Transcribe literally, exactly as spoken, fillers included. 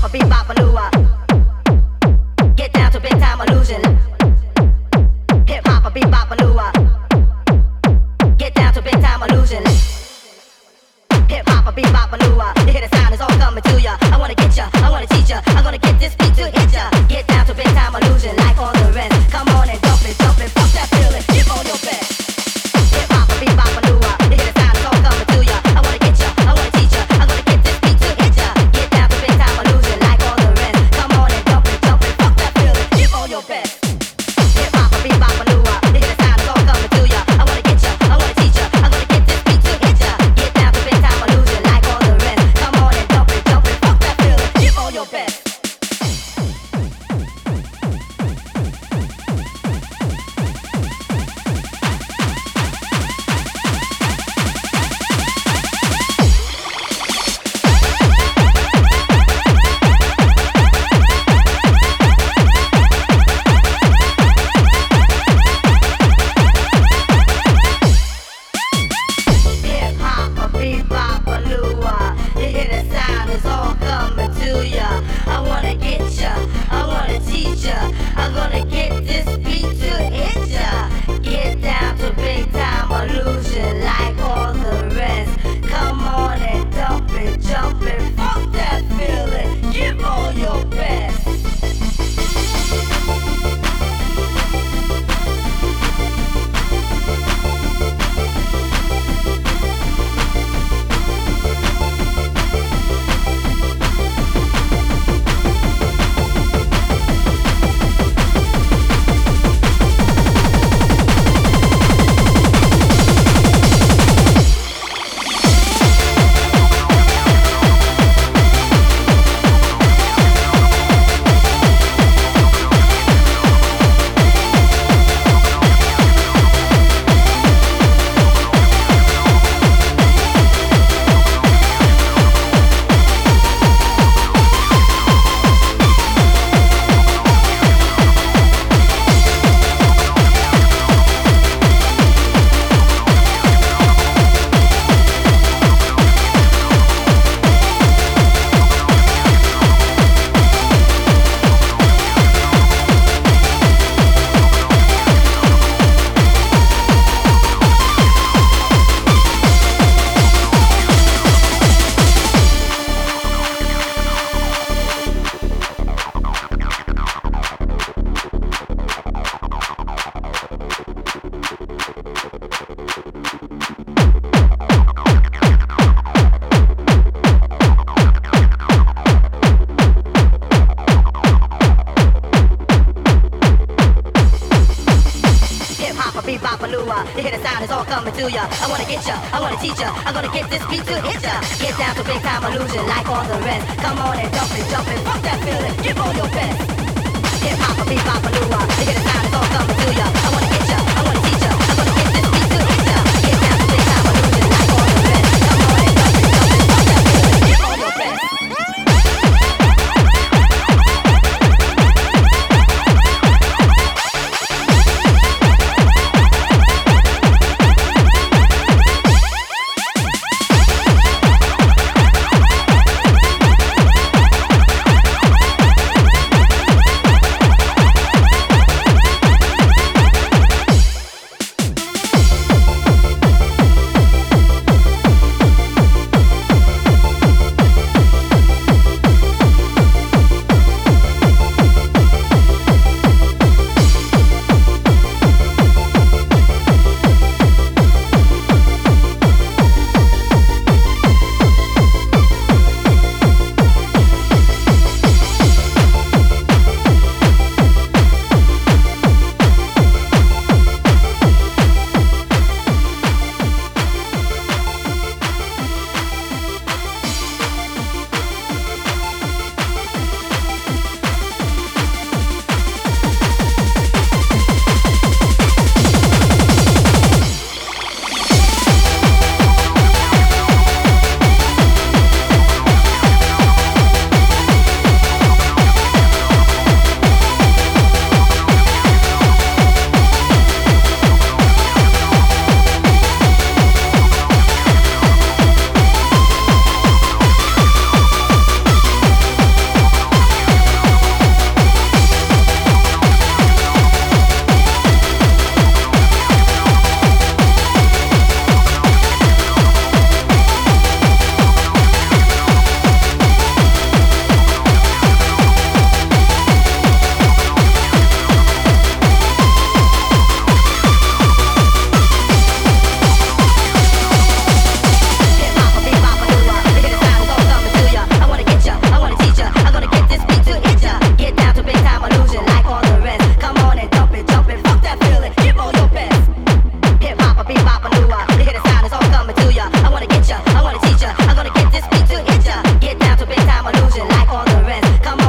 a bebop a lua. Get down to big time illusion. Hip hop a bebop a lua. Get down to big time illusion. Hip hop a bebop a lua. You hear the sound, it's all coming to ya. I wanna get ya, I wanna teach ya. I'm gonna get this beat to hit ya. Get down to big time illusion like all the rest. Come on and dump it, dump it, fuck that feeling. Give on your best. Hip hop a bebop a lua. You hear the sound, it's all coming to ya. I wanna get ya, I wanna teach ya. I'm gonna get this beat to hit ya. Get down to big time illusion like all the rest. Come on and dump it, dump it, fuck that feeling. Give on your best. Hip hop a bebop a lua. You hear the sound, it's all coming to ya. I wanna get ya, I wanna teach ya. I'm gonna get this beat to hit ya. Get down to big time illusion like all the rest. Come on and dump it, dump it, fuck that feeling. Give on your best. Hip hop a bebop a lua. You hear the sound, it's all coming to ya. I wanna get ya, I wanna teach ya. I'm gonna get this beat to hit ya. Get down to big time illusion like all the rest. Come on and dump it, jump it, fuck that feeling. Give all your best. Hip hop a bebop a lua. You hear the sound, it's all coming to ya. I wanna get ya, I wanna teach ya. I'm gonna get this beat to hit ya. Get down to big time illusion like all the rest. Come on and dump it, jump it, fuck that feeling. Give all your best. Hip hop a bebop a lua. You hear the sound, it's all coming to ya. I wanna get ya, I wanna teach ya. I'm gonna get this beat to hit ya. Get down to big time illusion like all the rest. Come on and dump it, jump it, fuck that feeling. Give all your best. all the rest. Come